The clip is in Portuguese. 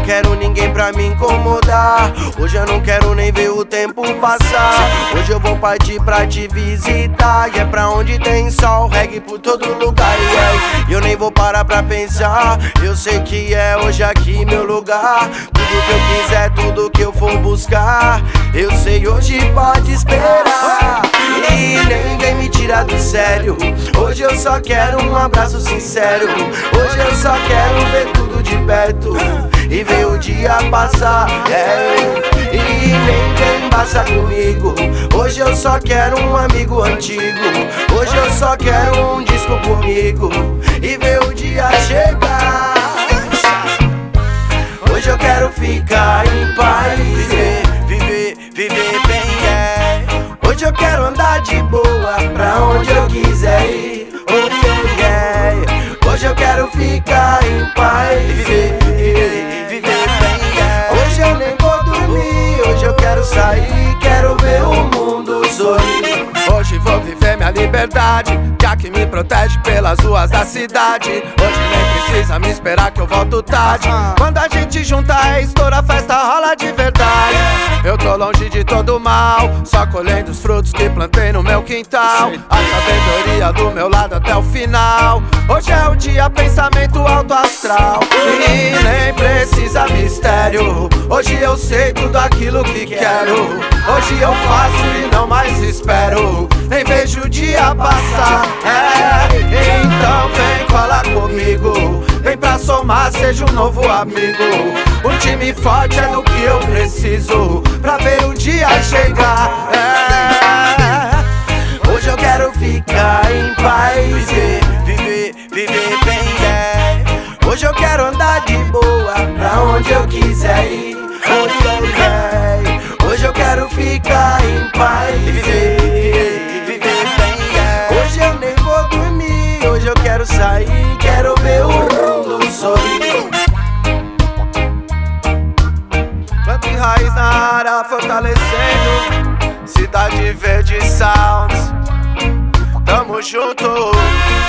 quero ninguém pra me incomodar. Hoje eu não quero nem ver o tempo passar. Hoje eu vou partir pra te visitar. E é pra onde tem sol, reggae por todo lugar. E eu nem vou parar pra pensar. Eu sei que é hoje aqui meu lugar. Tudo que eu quiser, tudo que eu for buscar, eu sei hoje pode esperar. E nem vem me tirar do sério. Hoje eu só quero um abraço sincero. Hoje eu só quero ver tudo de perto e ver o dia passar, E nem vem embaçar comigo. Hoje eu só quero um amigo antigo. Hoje eu só quero um disco comigo e ver o dia chegar. Hoje eu quero ficar em paz, viver bem, Hoje eu quero andar de boa pra onde eu quiser ir, Hoje eu quero ficar em paz, viver bem, Hoje eu nem vou dormir, hoje eu quero sair, quero ver o mundo sorrir. Hoje vou viver minha liberdade, já que me protege pelas ruas da cidade. Hoje nem precisa me esperar que eu volto tarde. Quando a gente junta é estoura, a festa rola de verdade. Eu tô longe de todo mal, só colhendo os frutos que plantei no meu quintal. A sabedoria do meu lado até o final. Hoje é o dia, pensamento alto astral. E nem precisa mistério. Hoje eu sei tudo aquilo que quero. Hoje eu faço e não mais espero. Nem vejo o dia passar, Então vem colar comigo. Vem pra somar, seja um novo amigo. Um time forte é do que eu preciso pra ver o dia chegar, Hoje eu quero ficar em paz, viver bem, Hoje eu quero andar de boa pra onde eu quiser ir, Hoje eu quero ficar em paz, viver bem, Hoje eu nem vou dormir, hoje eu quero sair, quero ver o mundo sorrir. Planta e raiz na área, fortalecendo Cidade Verde Sounds. Tamo junto.